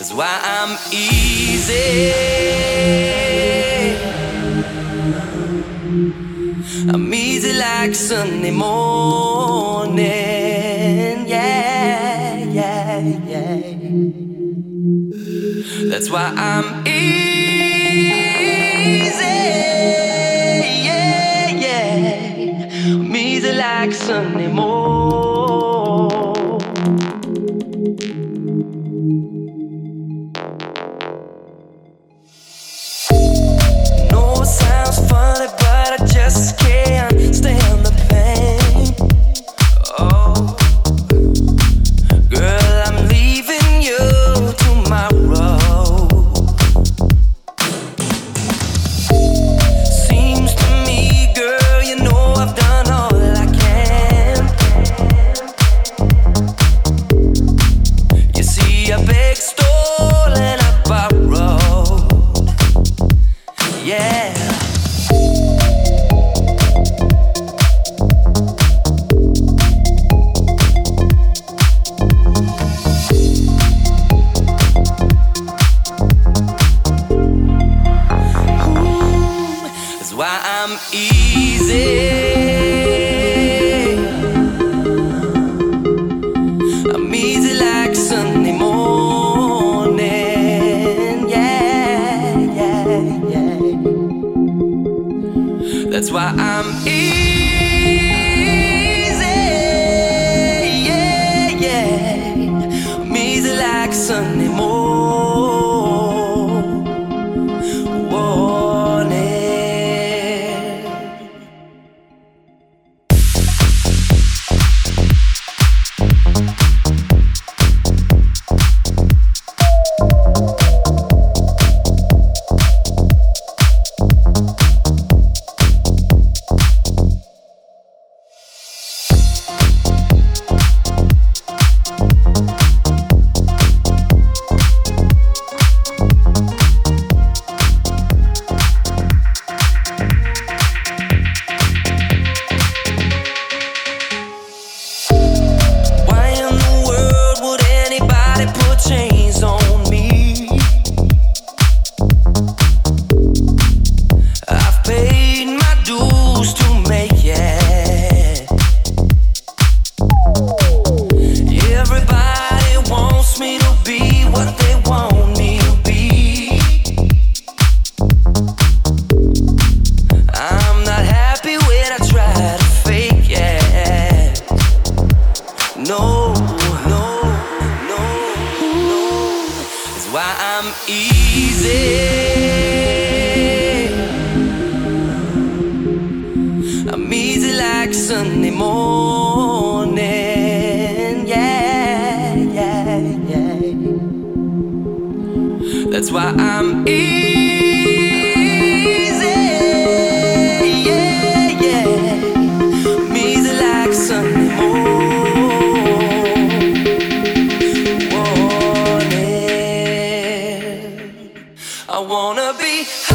why I'm easy. I'm easy like Sunday morning. Yeah, yeah, yeah. That's why I'm easy. Yeah, yeah. I'm easy like Sunday morning. Sounds funny, but I just can't stand the pain. Oh, girl, I'm leaving you tomorrow. Seems to me, girl, you know I've done all I can. You see, I begged, stole, and I borrowed. Yeah. Why I'm easy. I'm easy like Sunday morning. Yeah, yeah, yeah. That's why I'm easy. Yeah, yeah. I'm easy like Sunday morning. Chains on me. I've paid my dues to make it. Everybody wants me to be what they want me to be. I'm not happy when I try to fake it. No, no. Why I'm easy. I'm easy like Sunday morning. Yeah, yeah, yeah. That's why I'm easy. Yeah, yeah. I'm easy like Sunday morning. I wanna be